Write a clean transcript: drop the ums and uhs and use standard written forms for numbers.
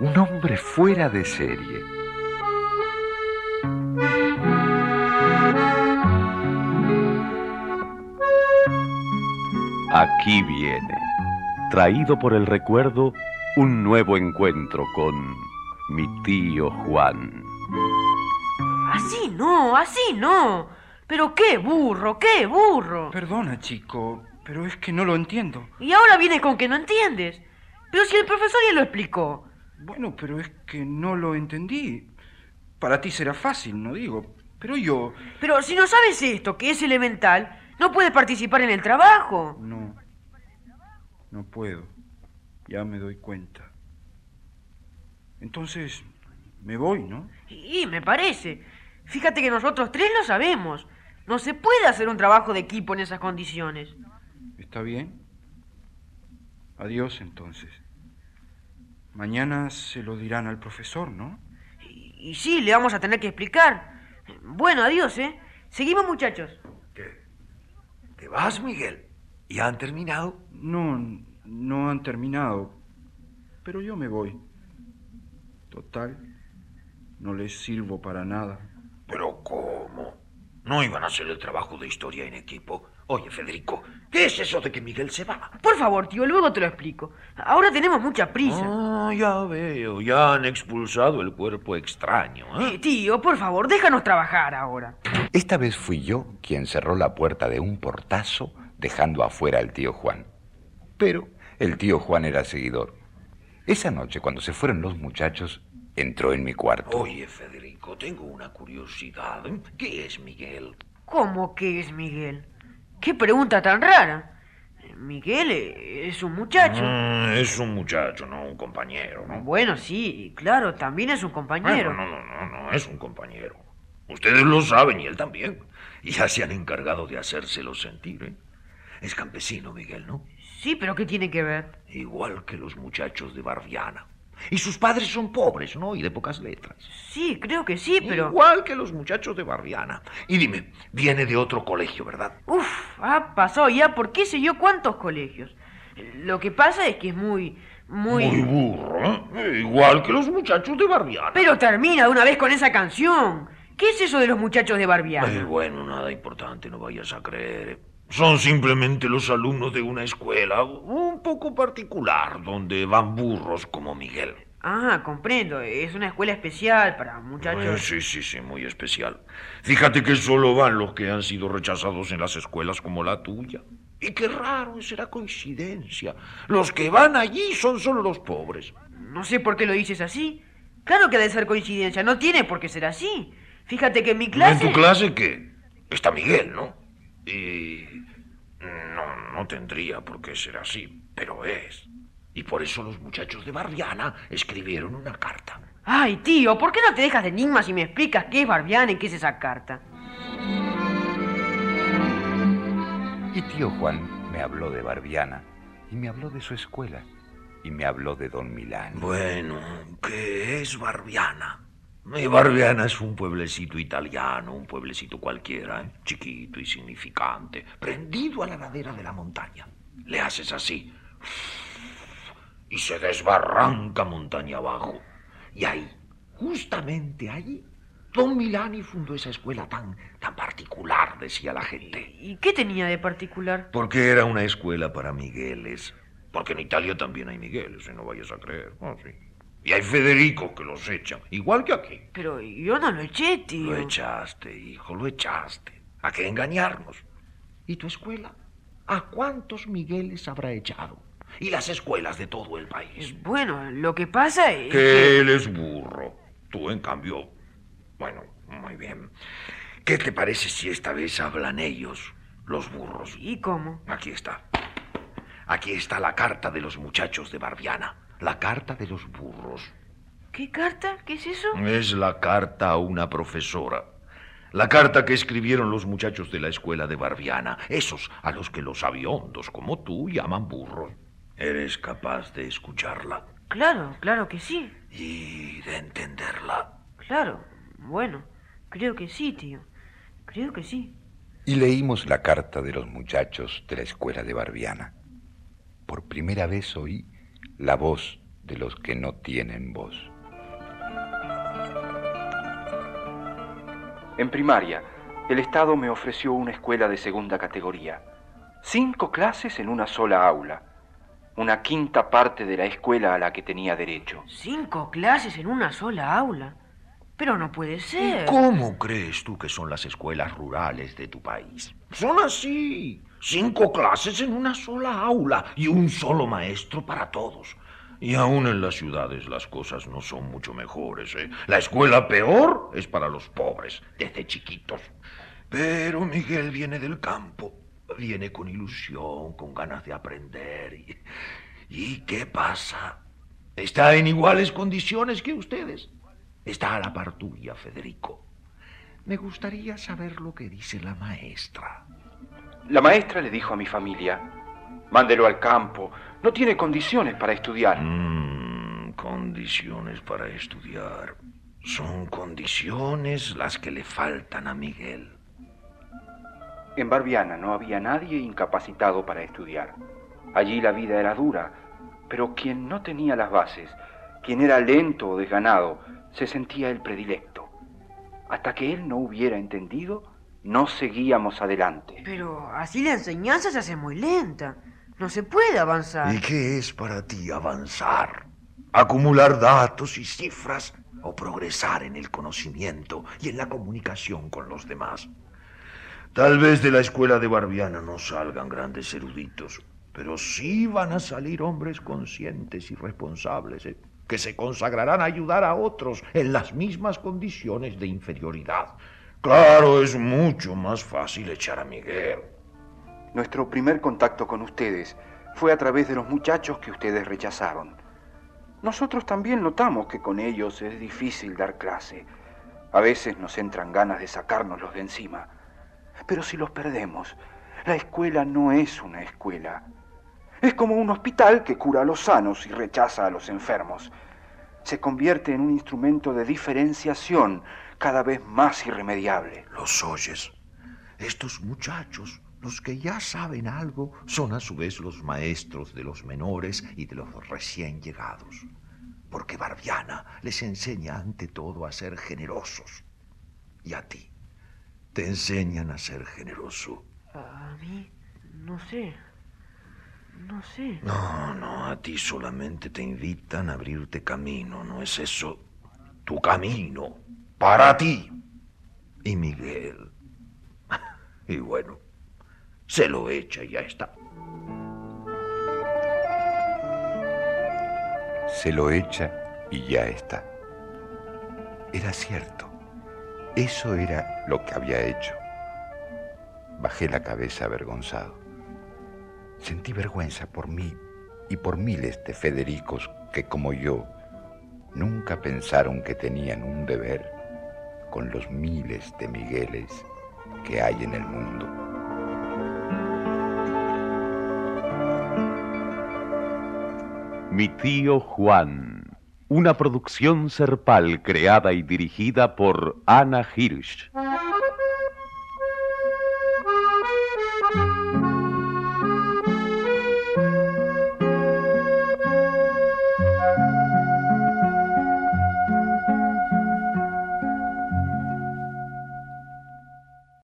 un hombre fuera de serie. Aquí viene, traído por el recuerdo, un nuevo encuentro con mi tío Juan. Así no. Pero qué burro. Perdona, chico, pero es que no lo entiendo. Y ahora vienes con que no entiendes. Pero si el profesor ya lo explicó. Bueno, pero es que no lo entendí. Para ti será fácil, no digo, pero yo... Pero si no sabes esto, que es elemental, no puedes participar en el trabajo. No puedo. Ya me doy cuenta. Entonces, me voy, ¿no? Y me parece. Fíjate que nosotros tres lo sabemos. No se puede hacer un trabajo de equipo en esas condiciones. ¿Está bien? Adiós, entonces. Mañana se lo dirán al profesor, ¿no? Y sí, le vamos a tener que explicar. Bueno, adiós, ¿eh? Seguimos, muchachos. ¿Qué? ¿Te vas, Miguel? ¿Ya han terminado? No han terminado. Pero yo me voy. Total, no les sirvo para nada. ¿Pero cómo? ¿No iban a hacer el trabajo de historia en equipo? Oye, Federico, ¿qué es eso de que Miguel se va? Por favor, tío, luego te lo explico. Ahora tenemos mucha prisa. Ya veo, ya han expulsado el cuerpo extraño, ¿eh? Tío, por favor, déjanos trabajar ahora. Esta vez fui yo quien cerró la puerta de un portazo, dejando afuera al tío Juan. Pero el tío Juan era seguidor. Esa noche, cuando se fueron los muchachos, entró en mi cuarto. Oye, Federico, tengo una curiosidad. ¿Qué es Miguel? ¿Cómo que es Miguel? ¡Qué pregunta tan rara! Miguel es un muchacho. Es un muchacho, no un compañero, ¿no? Bueno, sí, claro, también es un compañero. No, es un compañero. Ustedes lo saben y él también. Ya se han encargado de hacérselo sentir, ¿eh? Es campesino, Miguel, ¿no? Sí, pero ¿qué tiene que ver? Igual que los muchachos de Barbiana. Y sus padres son pobres, ¿no? Y de pocas letras. Sí, creo que sí, pero... Igual que los muchachos de Barbiana. Y dime, viene de otro colegio, ¿verdad? Ha pasado ya por qué sé yo cuántos colegios. Lo que pasa es que es muy burro, ¿eh? Igual que los muchachos de Barbiana. Pero termina de una vez con esa canción. ¿Qué es eso de los muchachos de Barbiana? Bueno, nada importante, no vayas a creer. Son simplemente los alumnos de una escuela un poco particular, donde van burros como Miguel. Ah, comprendo. Es una escuela especial para muchachos... Sí, muy especial. Fíjate que solo van los que han sido rechazados en las escuelas como la tuya. Y qué raro, será coincidencia. Los que van allí son solo los pobres. No sé por qué lo dices así. Claro que ha de ser coincidencia, no tiene por qué ser así. Fíjate que en mi clase... ¿En tu clase qué? Está Miguel, ¿no? Y... No tendría por qué ser así, pero es. Y por eso los muchachos de Barbiana escribieron una carta. Ay, tío, ¿por qué no te dejas de enigmas y me explicas qué es Barbiana y qué es esa carta? Y tío Juan me habló de Barbiana, y me habló de su escuela, y me habló de don Milán. Bueno, ¿qué es Barbiana? Y Barbiana es un pueblecito italiano, un pueblecito cualquiera, ¿eh? Chiquito, insignificante, prendido a la ladera de la montaña. Le haces así, y se desbarranca montaña abajo. Y ahí, justamente ahí, don Milani fundó esa escuela tan particular, decía la gente. ¿Y qué tenía de particular? Porque era una escuela para Migueles. Porque en Italia también hay Migueles, no vayas a creer. Sí. Y hay Federico que los echa, igual que aquí. Pero yo no lo eché, tío. Lo echaste, hijo, lo echaste. ¿A qué engañarnos? ¿Y tu escuela? ¿A cuántos Migueles habrá echado? Y las escuelas de todo el país. Bueno, lo que pasa es que él es burro. Tú, en cambio... Bueno, muy bien. ¿Qué te parece si esta vez hablan ellos, los burros? ¿Y cómo? Aquí está. Aquí está la carta de los muchachos de Barbiana. La carta de los burros. ¿Qué carta? ¿Qué es eso? Es la carta a una profesora. La carta que escribieron los muchachos de la escuela de Barbiana. Esos a los que los sabiondos como tú llaman burros. ¿Eres capaz de escucharla? Claro que sí. ¿Y de entenderla? Claro, bueno, creo que sí, tío. Creo que sí. Y leímos la carta de los muchachos de la escuela de Barbiana. Por primera vez oí la voz de los que no tienen voz. En primaria, el Estado me ofreció una escuela de segunda categoría. 5 clases en una sola aula. Una quinta parte de la escuela a la que tenía derecho. 5 clases en una sola aula. Pero no puede ser. ¿Cómo crees tú que son las escuelas rurales de tu país? Son así. 5 clases en una sola aula y un solo maestro para todos. Y aún en las ciudades las cosas no son mucho mejores, ¿eh? La escuela peor es para los pobres, desde chiquitos. Pero Miguel viene del campo. Viene con ilusión, con ganas de aprender. ¿Y qué pasa? Está en iguales condiciones que ustedes. Está a la par tuya, Federico. Me gustaría saber lo que dice la maestra. La maestra le dijo a mi familia: mándelo al campo, no tiene condiciones para estudiar. Condiciones para estudiar. Son condiciones las que le faltan a Miguel. En Barbiana no había nadie incapacitado para estudiar. Allí la vida era dura, pero quien no tenía las bases, quien era lento o desganado, se sentía el predilecto. Hasta que él no hubiera entendido, no seguíamos adelante. Pero así la enseñanza se hace muy lenta. No se puede avanzar. ¿Y qué es para ti avanzar? ¿Acumular datos y cifras o progresar en el conocimiento y en la comunicación con los demás? Tal vez de la escuela de Barbiana no salgan grandes eruditos, pero sí van a salir hombres conscientes y responsables, que se consagrarán a ayudar a otros en las mismas condiciones de inferioridad. Claro, es mucho más fácil echar a Miguel. Nuestro primer contacto con ustedes fue a través de los muchachos que ustedes rechazaron. Nosotros también notamos que con ellos es difícil dar clase. A veces nos entran ganas de sacárnoslos de encima. Pero si los perdemos, la escuela no es una escuela. Es como un hospital que cura a los sanos y rechaza a los enfermos. Se convierte en un instrumento de diferenciación cada vez más irremediable. ¿Los oyes? Estos muchachos, los que ya saben algo, son a su vez los maestros de los menores y de los recién llegados. Porque Barbiana les enseña ante todo a ser generosos. Y a ti, ¿te enseñan a ser generoso? A mí, no sé. No sé. No, a ti solamente te invitan a abrirte camino, ¿no es eso? Tu camino, para ti. Y Miguel. Y bueno, se lo echa y ya está. Se lo echa y ya está. Era cierto. Eso era lo que había hecho. Bajé la cabeza avergonzado. Sentí vergüenza por mí y por miles de Federicos que, como yo, nunca pensaron que tenían un deber con los miles de Migueles que hay en el mundo. Mi tío Juan, una producción Serpal creada y dirigida por Ana Hirsch.